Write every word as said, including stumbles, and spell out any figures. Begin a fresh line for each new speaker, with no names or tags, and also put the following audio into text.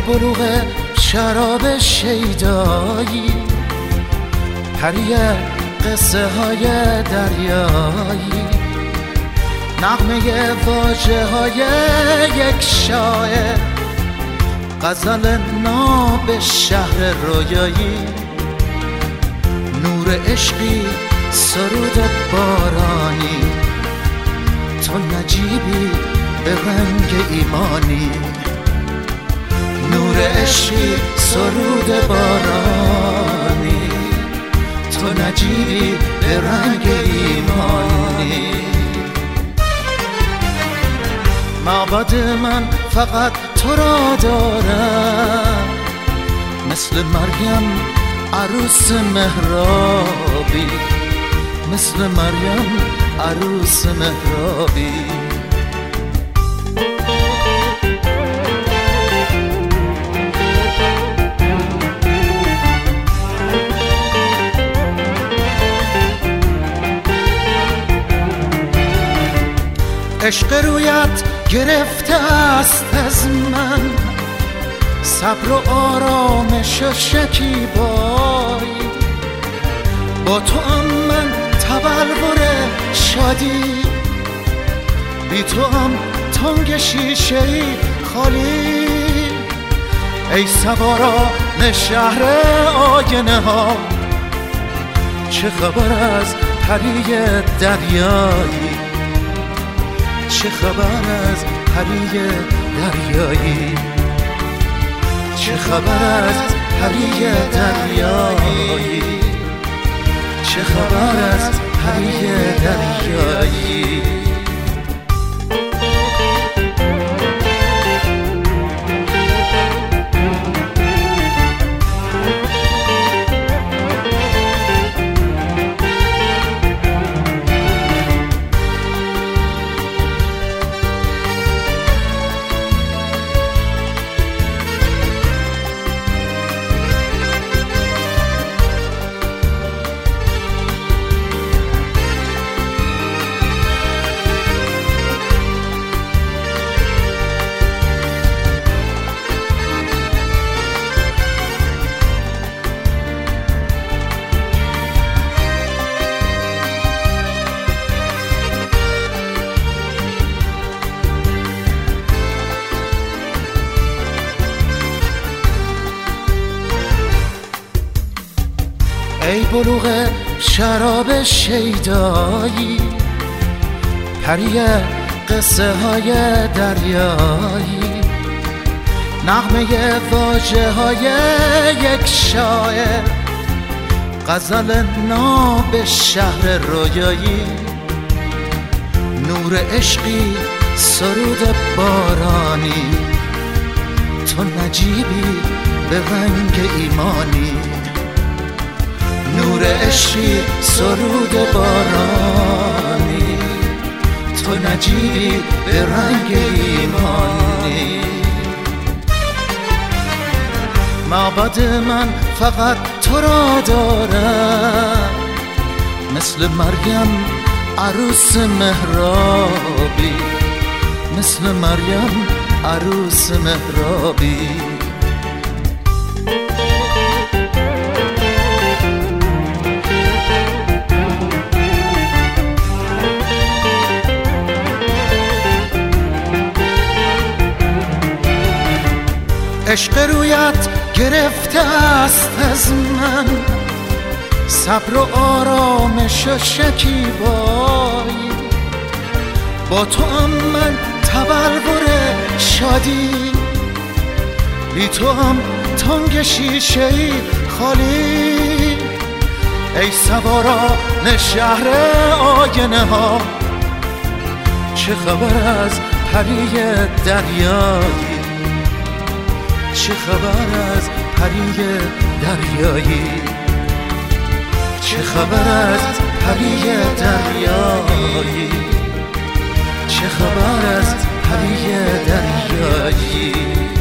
بلوغ شراب شیدایی، پری قصه های دریایی، نغمه واژه های یک شاعر، غزل ناب شهر رویایی، نور عشقی سرود بارانی، تو نجیبی به رنگ ایمانی. نور عشقی سرود بارانی، تو نجیبی به رنگ ایمانی. معبد من فقط تو را دارم، مثل مریم عروس محرابی، مثل مریم عروس محرابی. عشق رویت گرفته است از من، صبر و آرامش و شکیبایی، با تو هم من تبلور شادی، بی تو هم تنگ شیشه‌ای خالی. ای سواران شهر آینه ها، چه خبر از پری دریایی، چه خبر از پری دریایی، چه خبر از پری دریایی، چه خبر از پری دریایی. ای بلوغ شراب شیدایی، پری قصه های دریایی، نغمه واژه های یک شاعر، غزل ناب شهر رویایی، نور عشقی سرود بارانی، تو نجیبی به رنگ ایمانی. نور عشقی سرود بارانی، تو نجیبی به رنگ ایمانی. معبد من فقط تو را دارم، مثل مریم عروس محرابی، مثل مریم عروس محرابی. عشق رویت گرفته است از من، صبر و آرامش و شکیبایی، با تو هم من تبلور شادی، بی تو هم تنگ شیشه‌ای خالی. ای سواران شهر آینه ها، چه خبر از پری دریایی، چه خبر از پری دریایی، چه خبر از پری دریایی، چه خبر از پری دریایی.